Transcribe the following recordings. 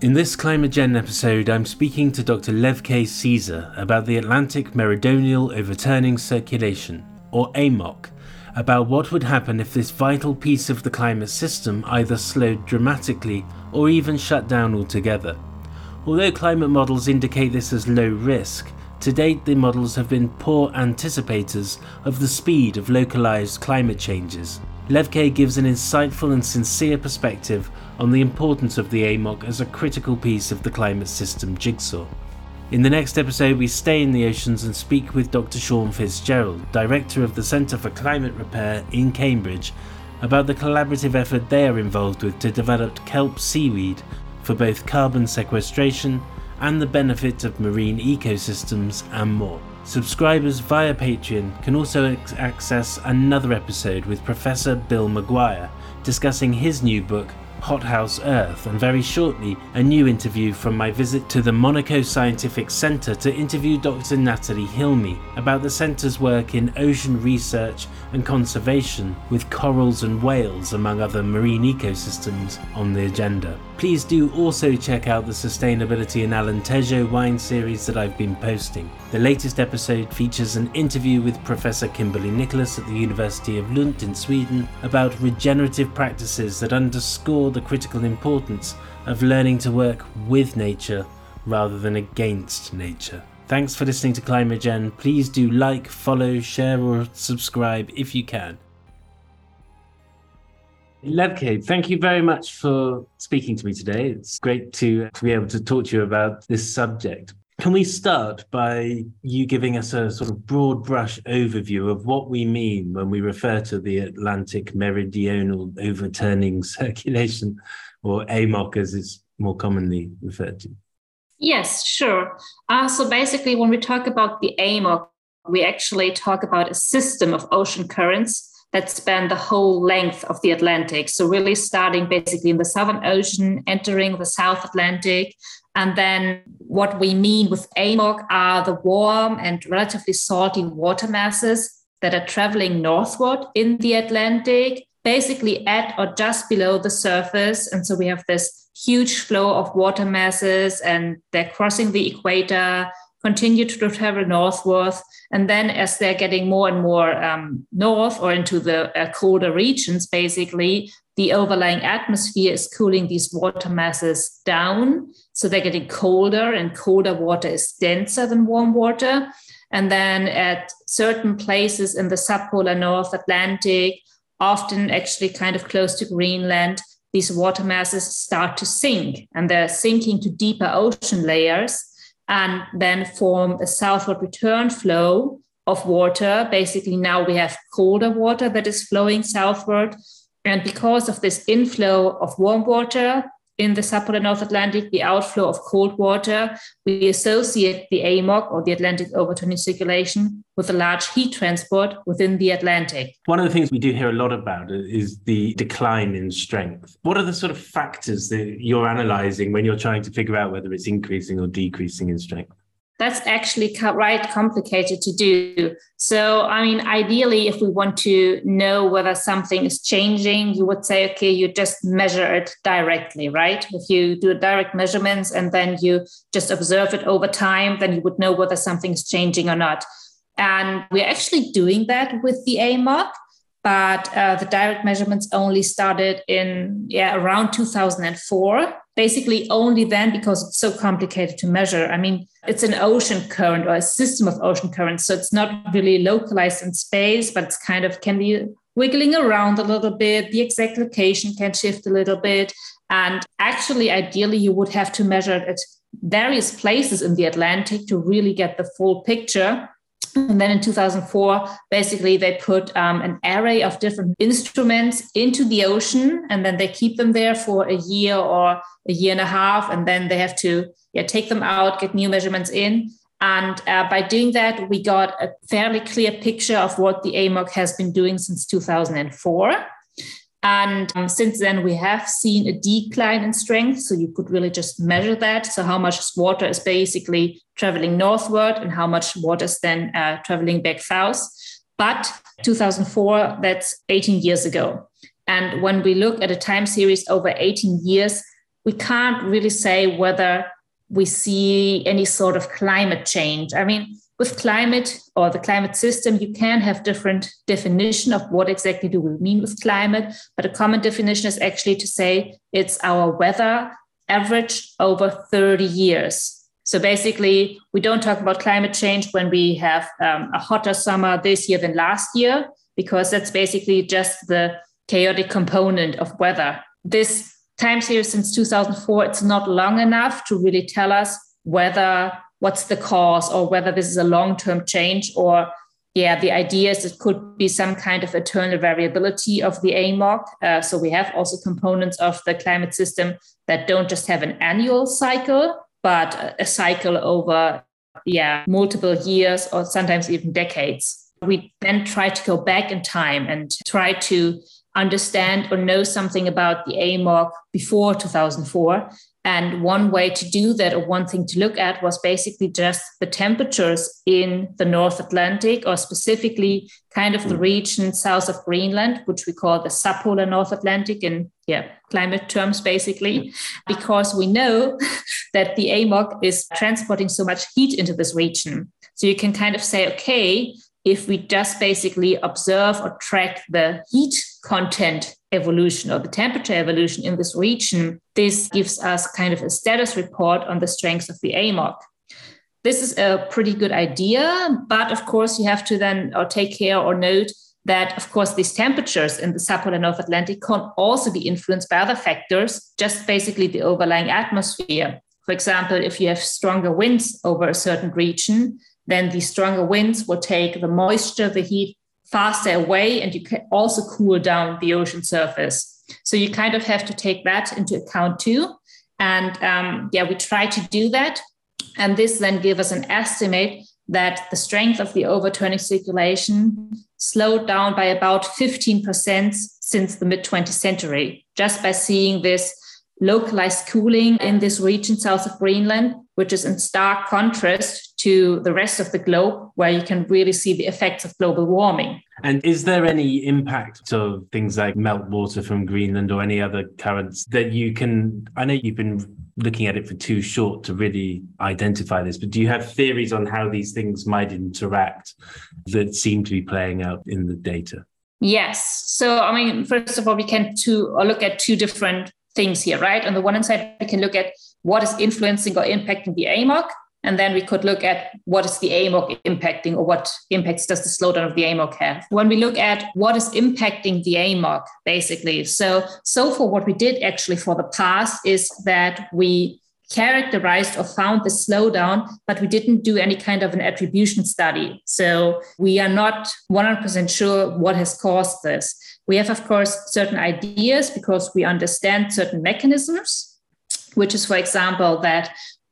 In this Climagen episode, I'm speaking to Dr. Lev K. Caesar about the Atlantic Meridional Overturning Circulation, or AMOC, about what would happen if this vital piece of the climate system either slowed dramatically or even shut down altogether. Although climate models indicate this as low risk, to date the models have been poor anticipators of the speed of localized climate changes. Lev K. gives an insightful and sincere perspective on the importance of the AMOC as a critical piece of the climate system jigsaw. In the next episode, we stay in the oceans and speak with Dr. Sean Fitzgerald, Director of the Centre for Climate Repair in Cambridge, about the collaborative effort they are involved with to develop kelp seaweed for both carbon sequestration and the benefit of marine ecosystems and more. Subscribers via Patreon can also access another episode with Professor Bill Maguire discussing his new book, Hothouse Earth, and very shortly a new interview from my visit to the Monaco Scientific Centre to interview Dr. Natalie Hilmy about the centre's work in ocean research and conservation with corals and whales among other marine ecosystems on the agenda. Please do also check out the Sustainability and Alentejo wine series that I've been posting. The latest episode features an interview with Professor Kimberly Nicholas at the University of Lund in Sweden about regenerative practices that underscore the critical importance of learning to work with nature rather than against nature. Thanks for listening to Climagen. Please do like, follow, share or subscribe if you can. Lev K, thank you very much for speaking to me today. It's great to be able to talk to you about this subject. Can we start by you giving us a sort of broad brush overview of what we mean when we refer to the Atlantic Meridional Overturning Circulation, or AMOC as it's more commonly referred to? Yes, sure. So basically, when we talk about the AMOC, we actually talk about a system of ocean currents that span the whole length of the Atlantic. So really starting basically in the Southern Ocean, entering the South Atlantic. And then what we mean with AMOC are the warm and relatively salty water masses that are traveling northward in the Atlantic, basically at or just below the surface. And so we have this huge flow of water masses and they're crossing the equator, continue to travel northward. And then as they're getting more and more north or into the colder regions, basically, the overlying atmosphere is cooling these water masses down. So they're getting colder and colder water is denser than warm water. And then at certain places in the subpolar North Atlantic, often actually kind of close to Greenland, these water masses start to sink and they're sinking to deeper ocean layers and then form a southward return flow of water. Basically, now we have colder water that is flowing southward. And because of this inflow of warm water in the subpolar North Atlantic, the outflow of cold water, we associate the AMOC, or the Atlantic Overturning Circulation, with a large heat transport within the Atlantic. One of the things we do hear a lot about is the decline in strength. What are the sort of factors that you're analysing when you're trying to figure out whether it's increasing or decreasing in strength? That's actually quite complicated to do. So, I mean, ideally, if we want to know whether something is changing, you would say, okay, you just measure it directly, right? If you do direct measurements and then you just observe it over time, then you would know whether something's changing or not. And we're actually doing that with the AMOC, but the direct measurements only started in around 2004. Basically only then because it's so complicated to measure. I mean, it's an ocean current or a system of ocean currents. So it's not really localized in space, but it's kind of can be wiggling around a little bit. The exact location can shift a little bit. And actually, ideally, you would have to measure it at various places in the Atlantic to really get the full picture. And then in 2004, basically, they put an array of different instruments into the ocean, and then they keep them there for a year or a year and a half. And then they have to take them out, get new measurements in. And by doing that, we got a fairly clear picture of what the AMOC has been doing since 2004. And since then, we have seen a decline in strength. So you could really just measure that. So how much water is basically traveling northward and how much water is then traveling back south. But 2004, that's 18 years ago. And when we look at a time series over 18 years, we can't really say whether we see any sort of climate change. I mean, with climate or the climate system, you can have different definition of what exactly do we mean with climate, but a common definition is actually to say it's our weather averaged over 30 years. So basically, we don't talk about climate change when we have a hotter summer this year than last year, because that's basically just the chaotic component of weather. This time series since 2004, it's not long enough to really tell us what's the cause or whether this is a long-term change or, the idea is it could be some kind of eternal variability of the AMOC. So we have also components of the climate system that don't just have an annual cycle, but a cycle over, multiple years or sometimes even decades. We then try to go back in time and try to understand or know something about the AMOC before 2004. And one way to do that, or one thing to look at, was basically just the temperatures in the North Atlantic, or specifically kind of the region south of Greenland, which we call the subpolar North Atlantic in climate terms, basically, because we know that the AMOC is transporting so much heat into this region. So you can kind of say, okay, if we just basically observe or track the heat content evolution or the temperature evolution in this region, this gives us kind of a status report on the strength of the AMOC. This is a pretty good idea, but of course you have to then take care or note that, of course, these temperatures in the subpolar North Atlantic can also be influenced by other factors, just basically the overlying atmosphere. For example, if you have stronger winds over a certain region, then the stronger winds will take the moisture, the heat faster away, and you can also cool down the ocean surface. So you kind of have to take that into account too. And we try to do that. And this then gives us an estimate that the strength of the overturning circulation slowed down by about 15% since the mid-20th century, just by seeing this localized cooling in this region south of Greenland, which is in stark contrast to the rest of the globe, where you can really see the effects of global warming. And is there any impact of things like meltwater from Greenland or any other currents that you can, I know you've been looking at it for too short to really identify this, but do you have theories on how these things might interact that seem to be playing out in the data? Yes. So, I mean, first of all, we can look at two different things here, right? On the one hand side, we can look at what is influencing or impacting the AMOC, and then we could look at what is the AMOC impacting, or what impacts does the slowdown of the AMOC have. When we look at what is impacting the AMOC, basically, so for what we did actually for the past is that we characterized or found the slowdown, but we didn't do any kind of an attribution study. So we are not 100% sure what has caused this. We have, of course, certain ideas because we understand certain mechanisms, which is, for example, that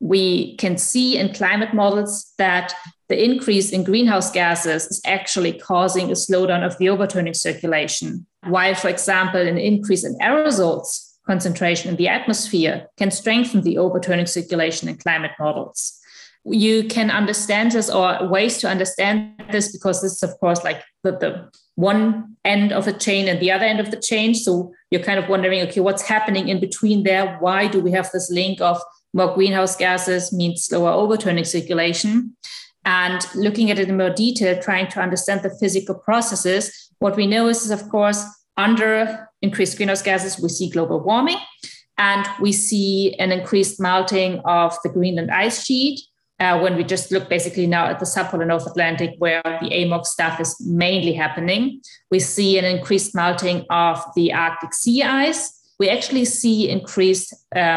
we can see in climate models that the increase in greenhouse gases is actually causing a slowdown of the overturning circulation, while, for example, an increase in aerosols concentration in the atmosphere can strengthen the overturning circulation in climate models. You can understand this, or ways to understand this, because this is, of course, like the one end of a chain and the other end of the chain. So you're kind of wondering, okay, what's happening in between there? Why do we have this link of more greenhouse gases means slower overturning circulation? And looking at it in more detail, trying to understand the physical processes, what we know is, of course, under increased greenhouse gases, we see global warming, and we see an increased melting of the Greenland ice sheet. When we just look basically now at the subpolar North Atlantic, where the AMOC stuff is mainly happening, we see an increased melting of the Arctic sea ice. We actually see increased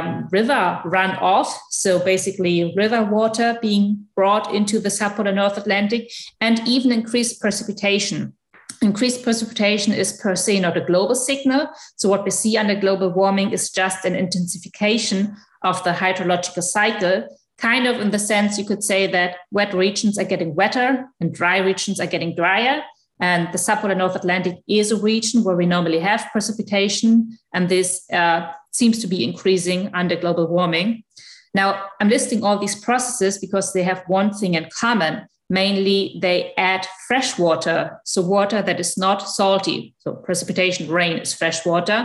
river runoff, so basically river water being brought into the subpolar North Atlantic, and even increased precipitation. Increased precipitation is per se not a global signal. So what we see under global warming is just an intensification of the hydrological cycle, kind of in the sense you could say that wet regions are getting wetter and dry regions are getting drier. And the subpolar North Atlantic is a region where we normally have precipitation, and this seems to be increasing under global warming. Now, I'm listing all these processes because they have one thing in common. Mainly, they add fresh water, so water that is not salty. So precipitation, rain is fresh water.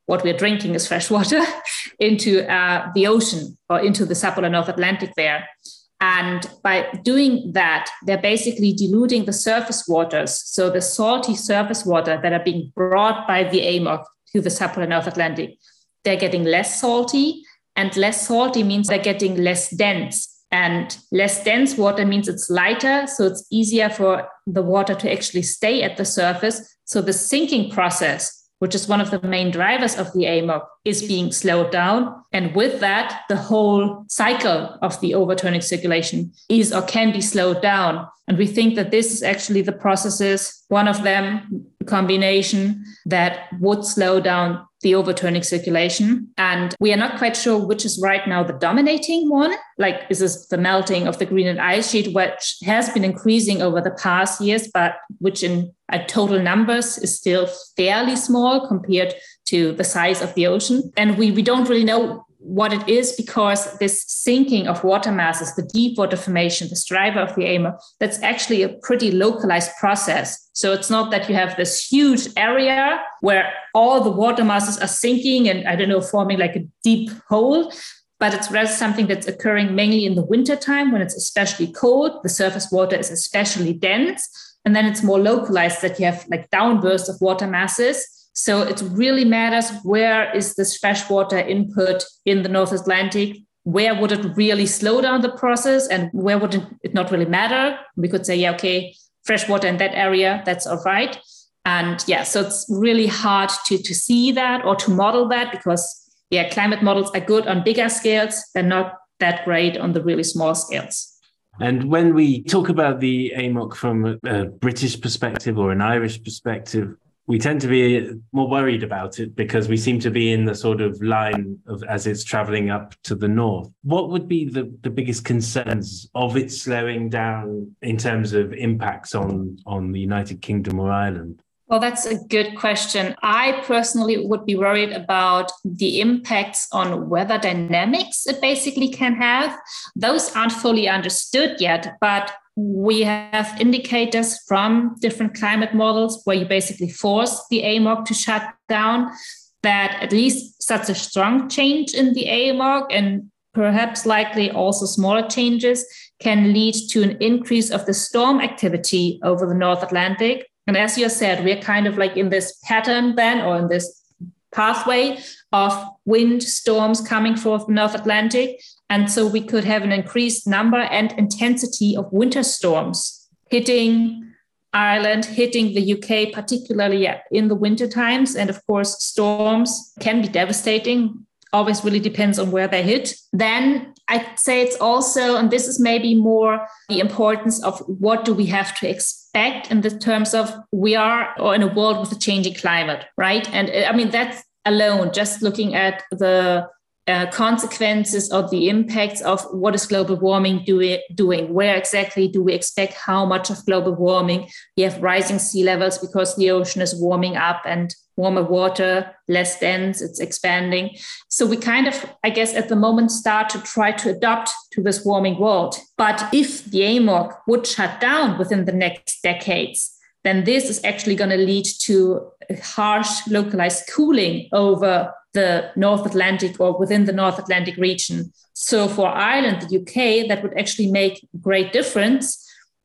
what we're drinking is fresh water, into the ocean or into the subpolar North Atlantic there. And by doing that, they're basically diluting the surface waters. So the salty surface water that are being brought by the AMOC to the subpolar North Atlantic, they're getting less salty, and less salty means they're getting less dense. And less dense water means it's lighter, so it's easier for the water to actually stay at the surface. So the sinking process, which is one of the main drivers of the AMOC, is being slowed down. And with that, the whole cycle of the overturning circulation is or can be slowed down. And we think that this is actually the processes, one of them, a combination that would slow down the overturning circulation. And we are not quite sure which is right now the dominating one. Like, is this the melting of the Greenland ice sheet, which has been increasing over the past years, but which in total numbers is still fairly small compared to the size of the ocean. And we don't really know what it is, because this sinking of water masses, the deep water formation, this driver of the AMOC, that's actually a pretty localized process. So it's not that you have this huge area where all the water masses are sinking and, forming like a deep hole, but it's rather something that's occurring mainly in the wintertime when it's especially cold, the surface water is especially dense, and then it's more localized that you have like downbursts of water masses. So it really matters, where is this freshwater input in the North Atlantic? Where would it really slow down the process, and where would it not really matter? We could say, freshwater in that area, that's all right. And so it's really hard to see that or to model that, because climate models are good on bigger scales. They're not that great on the really small scales. And when we talk about the AMOC from a British perspective or an Irish perspective, we tend to be more worried about it because we seem to be in the sort of line of as it's traveling up to the north. What would be the biggest concerns of it slowing down in terms of impacts on the United Kingdom or Ireland? Well, that's a good question. I personally would be worried about the impacts on weather dynamics it basically can have. Those aren't fully understood yet, but we have indicators from different climate models where you basically force the AMOC to shut down, that at least such a strong change in the AMOC, and perhaps likely also smaller changes, can lead to an increase of the storm activity over the North Atlantic. And as you said, we're kind of like in this pattern then, or in this pathway of wind storms coming from the North Atlantic. And so we could have an increased number and intensity of winter storms hitting Ireland, hitting the UK, particularly in the winter times. And of course, storms can be devastating. Always really depends on where they hit. Then I'd say it's also, and this is maybe more the importance of what do we have to expect in the terms of we are in a world with a changing climate, right? And I mean, that's alone, just looking at the consequences or the impacts of what is global warming doing, where exactly do we expect how much of global warming. We have rising sea levels because the ocean is warming up, and warmer water, less dense, it's expanding. So we kind of, I guess, at the moment start to try to adapt to this warming world. But if the AMOC would shut down within the next decades, then this is actually going to lead to a harsh localized cooling over the North Atlantic or within the North Atlantic region. So for Ireland, the UK, that would actually make a great difference.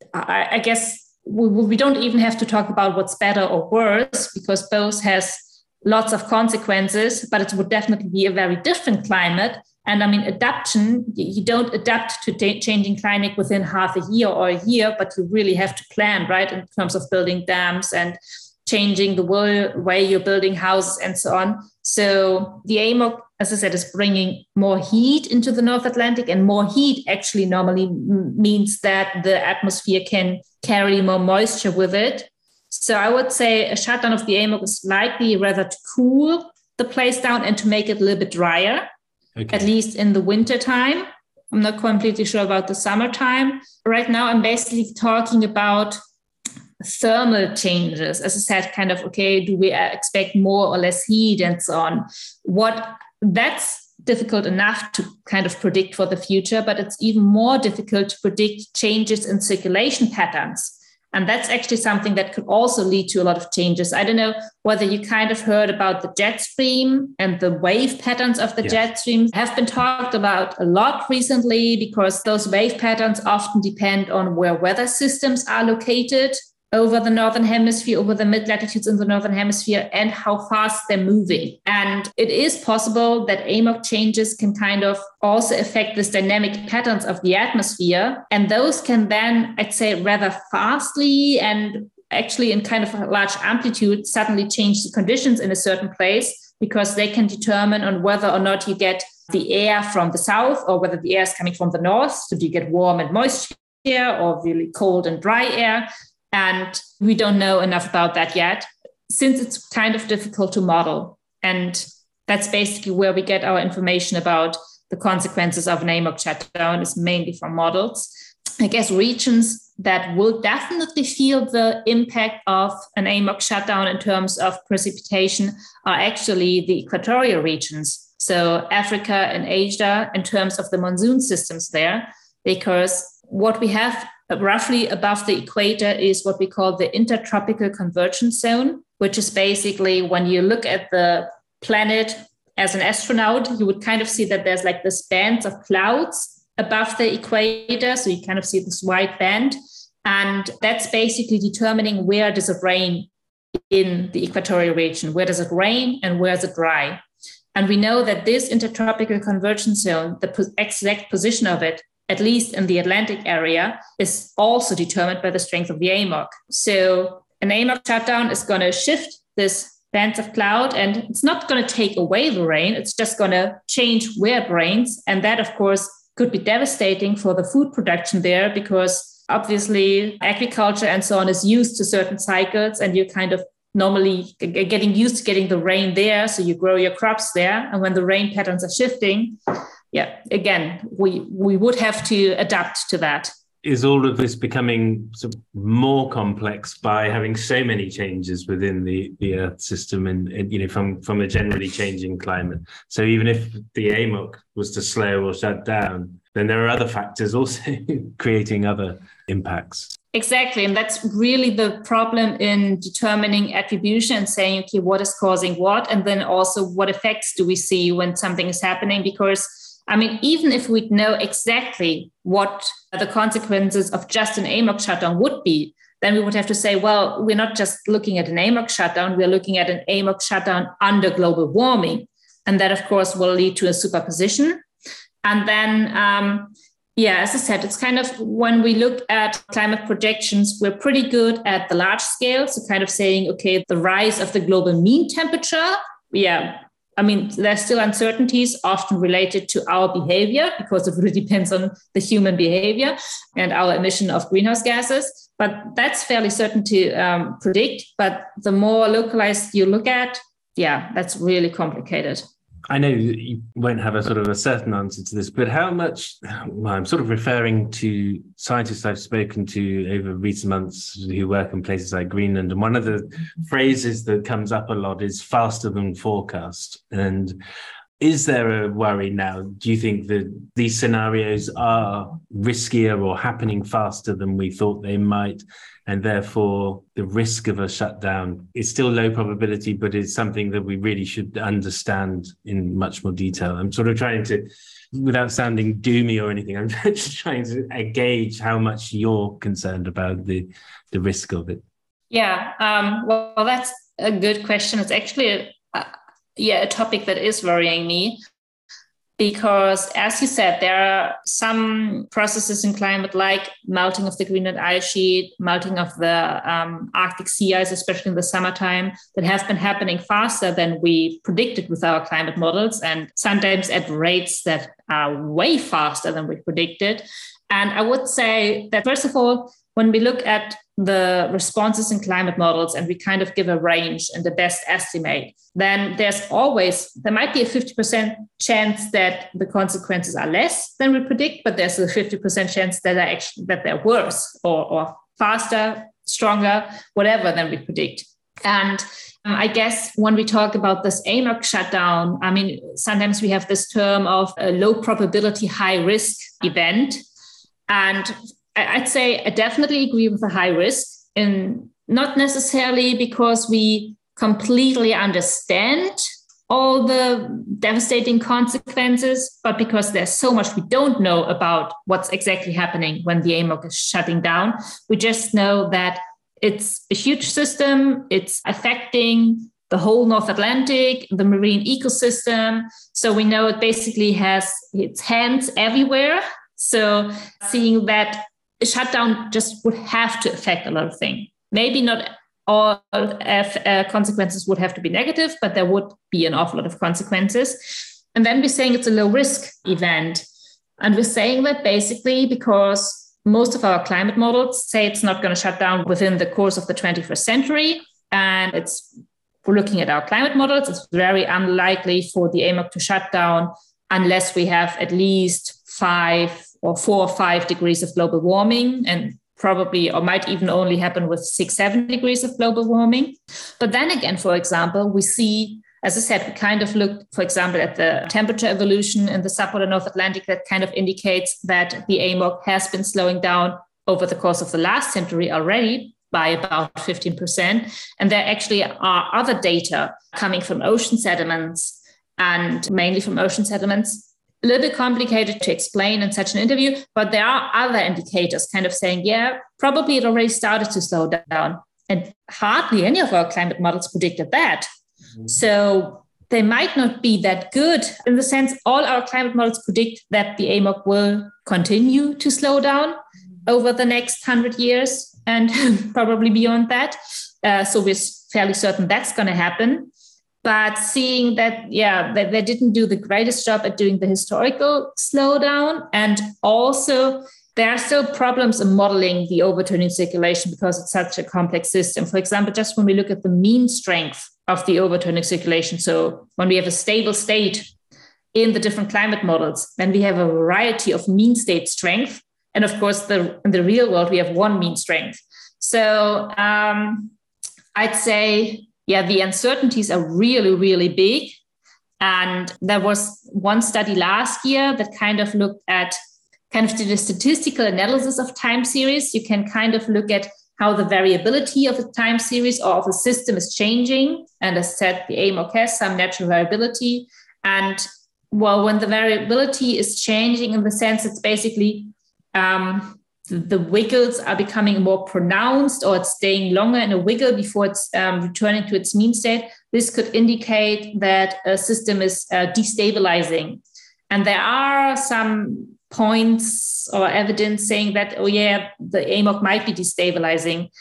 I guess we don't even have to talk about what's better or worse, because both has lots of consequences, but it would definitely be a very different climate. And I mean, adaptation, you don't adapt to changing climate within half a year or a year, but you really have to plan, right, in terms of building dams and changing the way you're building houses and so on. So the AMOC, as I said, is bringing more heat into the North Atlantic, and more heat actually normally means that the atmosphere can carry more moisture with it. So I would say a shutdown of the AMOC is likely rather to cool the place down and to make it a little bit drier, at least in the winter time. I'm not completely sure about the summertime. Right now, I'm basically talking about thermal changes. As I said, kind of, do we expect more or less heat and so on? That's difficult enough to kind of predict for the future, but it's even more difficult to predict changes in circulation patterns. And that's actually something that could also lead to a lot of changes. I don't know whether you kind of heard about the jet stream and the wave patterns of the jet stream have been talked about a lot recently, because those wave patterns often depend on where weather systems are located over the northern hemisphere, over the mid-latitudes in the northern hemisphere, and how fast they're moving. And it is possible that AMOC changes can kind of also affect this dynamic patterns of the atmosphere. And those can then, I'd say, rather fastly and actually in kind of a large amplitude suddenly change the conditions in a certain place, because they can determine on whether or not you get the air from the south or whether the air is coming from the north. So do you get warm and moist air or really cold and dry air? And we don't know enough about that yet, since it's kind of difficult to model. And that's basically where we get our information about the consequences of an AMOC shutdown, is mainly from models. I guess regions that will definitely feel the impact of an AMOC shutdown in terms of precipitation are actually the equatorial regions. So Africa and Asia, in terms of the monsoon systems there, because what we have roughly above the equator is what we call the intertropical convergence zone, which is basically when you look at the planet as an astronaut, you would kind of see that there's like this bands of clouds above the equator. So you kind of see this white band. And that's basically determining where does it rain in the equatorial region, where does it rain and where is it dry. And we know that this intertropical convergence zone, the exact position of it, at least in the Atlantic area, is also determined by the strength of the AMOC. So an AMOC shutdown is going to shift this bands of cloud, and it's not going to take away the rain. It's just going to change where it rains. And that, of course, could be devastating for the food production there, because obviously agriculture and so on is used to certain cycles, and you're kind of normally getting used to getting the rain there. So you grow your crops there. And when the rain patterns are shifting, again, we would have to adapt to that. Is all of this becoming sort of more complex by having so many changes within the Earth system and from a generally changing climate? So even if the AMOC was to slow or shut down, then there are other factors also creating other impacts. Exactly. And that's really the problem in determining attribution and saying, okay, what is causing what? And then also what effects do we see when something is happening? Because even if we know exactly what the consequences of just an AMOC shutdown would be, then we would have to say, well, we're not just looking at an AMOC shutdown, we're looking at an AMOC shutdown under global warming. And that, of course, will lead to a superposition. And then, as I said, it's kind of when we look at climate projections, we're pretty good at the large scale. So kind of saying, okay, the rise of the global mean temperature, there's still uncertainties often related to our behavior, because it really depends on the human behavior and our emission of greenhouse gases. But that's fairly certain to predict. But the more localized you look at, that's really complicated. I know you won't have a sort of a certain answer to this, but how much, I'm sort of referring to scientists I've spoken to over recent months who work in places like Greenland. And one of the phrases that comes up a lot is faster than forecast. And is there a worry now? Do you think that these scenarios are riskier or happening faster than we thought they might? And therefore, the risk of a shutdown is still low probability, but it's something that we really should understand in much more detail. I'm sort of trying to, without sounding doomy or anything, I'm just trying to gauge how much you're concerned about the risk of it. Well, that's a good question. It's actually a topic that is worrying me. Because, as you said, there are some processes in climate, like melting of the Greenland ice sheet, melting of the Arctic sea ice, especially in the summertime, that have been happening faster than we predicted with our climate models, and sometimes at rates that are way faster than we predicted. And I would say that, first of all, when we look at the responses in climate models and we kind of give a range and the best estimate, then there might be a 50% chance that the consequences are less than we predict, but there's a 50% chance that they're worse or faster, stronger, whatever than we predict. And I guess when we talk about this AMOC shutdown, sometimes we have this term of a low probability, high risk event. And I'd say I definitely agree with the high risk, in not necessarily because we completely understand all the devastating consequences, but because there's so much we don't know about what's exactly happening when the AMOC is shutting down. We just know that it's a huge system. It's affecting the whole North Atlantic, the marine ecosystem. So we know it basically has its hands everywhere. So seeing that a shutdown just would have to affect a lot of things. Maybe not all consequences would have to be negative, but there would be an awful lot of consequences. And then we're saying it's a low risk event. And we're saying that basically because most of our climate models say it's not going to shut down within the course of the 21st century. And we're looking at our climate models, it's very unlikely for the AMOC to shut down unless we have at least 4 or 5 degrees of global warming, and probably or might even only happen with 6-7 degrees of global warming. But then again, for example, we see, as I said, we kind of look, for example, at the temperature evolution in the subpolar North Atlantic that kind of indicates that the AMOC has been slowing down over the course of the last century already by about 15%. And there actually are other data coming from ocean sediments, and mainly from ocean sediments. A little bit complicated to explain in such an interview, but there are other indicators kind of saying, yeah, probably it already started to slow down. And hardly any of our climate models predicted that. Mm-hmm. So they might not be that good in the sense all our climate models predict that the AMOC will continue to slow down over the next 100 years and probably beyond that. So we're fairly certain that's going to happen. But seeing that, that they didn't do the greatest job at doing the historical slowdown. And also there are still problems in modeling the overturning circulation because it's such a complex system. For example, just when we look at the mean strength of the overturning circulation, so when we have a stable state in the different climate models, then we have a variety of mean state strength. And of course, in the real world, we have one mean strength. So I'd say, the uncertainties are really, really big. And there was one study last year that kind of looked at kind of the statistical analysis of time series. You can kind of look at how the variability of a time series or of a system is changing. And as I said, the AMOC has some natural variability. And well, when the variability is changing in the sense it's basically the wiggles are becoming more pronounced or it's staying longer in a wiggle before it's returning to its mean state, this could indicate that a system is destabilizing. And there are some points or evidence saying that, the AMOC might be destabilizing.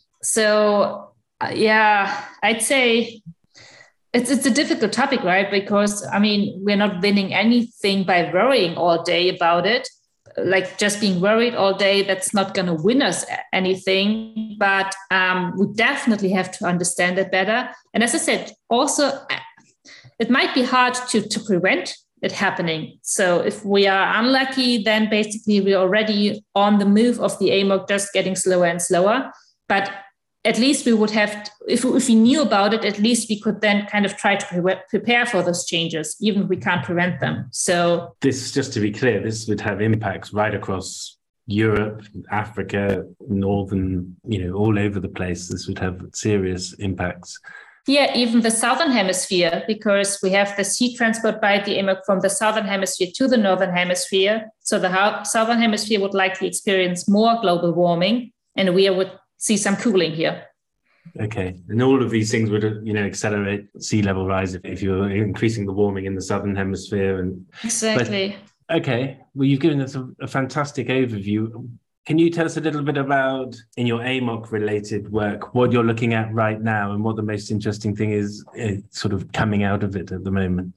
So, I'd say it's a difficult topic, right? Because, we're not winning anything by worrying all day about it. Like just being worried all day, that's not going to win us anything. But we definitely have to understand it better. And as I said, also, it might be hard to prevent it happening. So if we are unlucky, then basically we're already on the move of the AMOC just getting slower and slower. But at least we would have, if we knew about it, at least we could then kind of try to prepare for those changes, even if we can't prevent them. So this, just to be clear, this would have impacts right across Europe, Africa, northern, all over the place. This would have serious impacts. Yeah, even the southern hemisphere, because we have this heat transport by the AMOC from the southern hemisphere to the northern hemisphere. So the southern hemisphere would likely experience more global warming, and we would see some cooling here. Okay. And all of these things would, accelerate sea level rise if you're increasing the warming in the southern hemisphere. Exactly. Okay. Well, you've given us a fantastic overview. Can you tell us a little bit about, in your AMOC related work, what you're looking at right now and what the most interesting thing is sort of coming out of it at the moment?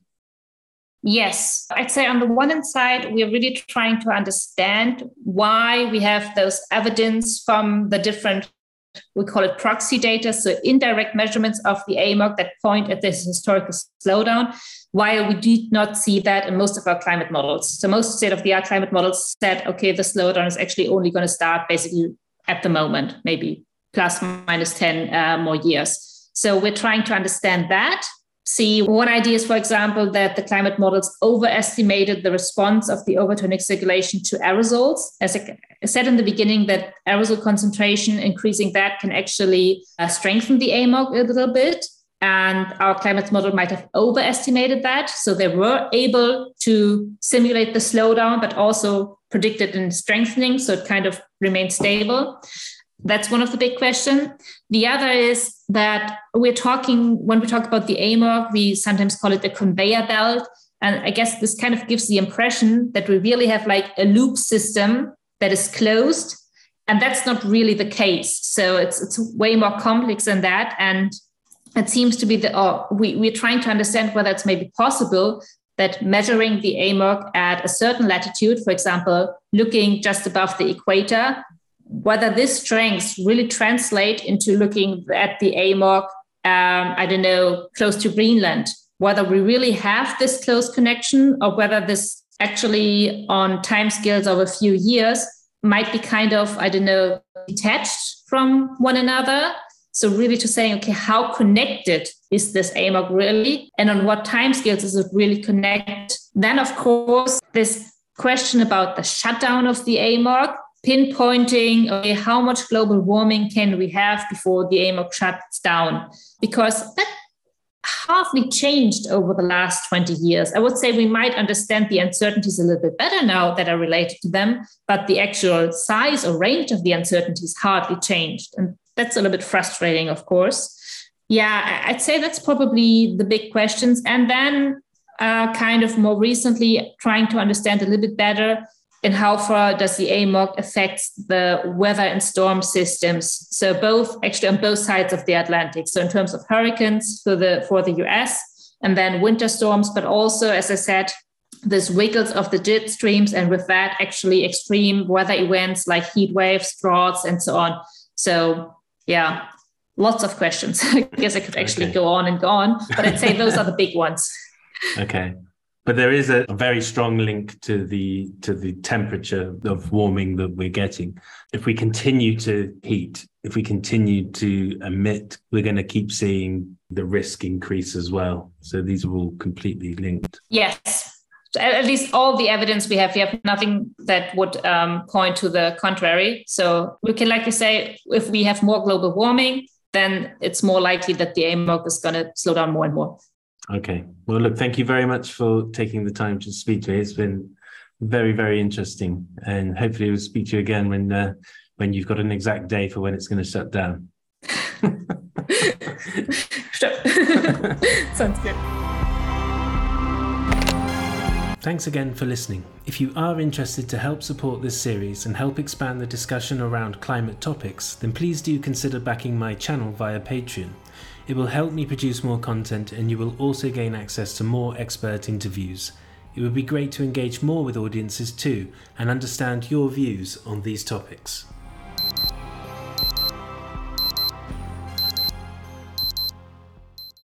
Yes, I'd say on the one hand side, we're really trying to understand why we have those evidence from the different, we call it proxy data, so indirect measurements of the AMOC that point at this historical slowdown, while we did not see that in most of our climate models. So most state-of-the-art climate models said, okay, the slowdown is actually only going to start basically at the moment, maybe plus minus 10 more years. So we're trying to understand that. see. One idea is, for example, that the climate models overestimated the response of the overturning circulation to aerosols. As I said in the beginning, that aerosol concentration, increasing that can actually strengthen the AMOC a little bit. And our climate model might have overestimated that. So they were able to simulate the slowdown, but also predicted in strengthening. So it kind of remained stable. That's one of the big questions. The other is that when we talk about the AMOC, we sometimes call it the conveyor belt. And I guess this kind of gives the impression that we really have like a loop system that is closed. And that's not really the case. So it's way more complex than that. And it seems to be we're trying to understand whether it's maybe possible that measuring the AMOC at a certain latitude, for example, looking just above the equator, whether this strengths really translate into looking at the AMOC, close to Greenland, whether we really have this close connection or whether this actually on timescales of a few years might be kind of, detached from one another. So really to say, okay, how connected is this AMOC really? And on what timescales is it really connected? Then, of course, this question about the shutdown of the AMOC, pinpointing, okay, how much global warming can we have before the AMOC shuts down? Because that hardly changed over the last 20 years. I would say we might understand the uncertainties a little bit better now that are related to them, but the actual size or range of the uncertainties hardly changed. And that's a little bit frustrating, of course. Yeah, I'd say that's probably the big questions. And then kind of more recently, trying to understand a little bit better in how far does the AMOC affect the weather and storm systems. So both actually on both sides of the Atlantic. So in terms of hurricanes for the US and then winter storms, but also, as I said, this wiggles of the jet streams. And with that, actually extreme weather events like heat waves, droughts, and so on. So yeah, lots of questions. I guess I could actually go on, but I'd say those are the big ones. Okay. But there is a very strong link to the temperature of warming that we're getting. If we continue to heat, if we continue to emit, we're going to keep seeing the risk increase as well. So these are all completely linked. Yes. At least all the evidence we have nothing that would point to the contrary. So we can likely say if we have more global warming, then it's more likely that the AMOC is going to slow down more and more. Okay. Well, look, thank you very much for taking the time to speak to me. It's been very, very interesting. And hopefully we'll speak to you again when you've got an exact day for when it's going to shut down. Sure. Sounds good. Thanks again for listening. If you are interested to help support this series and help expand the discussion around climate topics, then please do consider backing my channel via Patreon. It will help me produce more content and you will also gain access to more expert interviews. It would be great to engage more with audiences too and understand your views on these topics.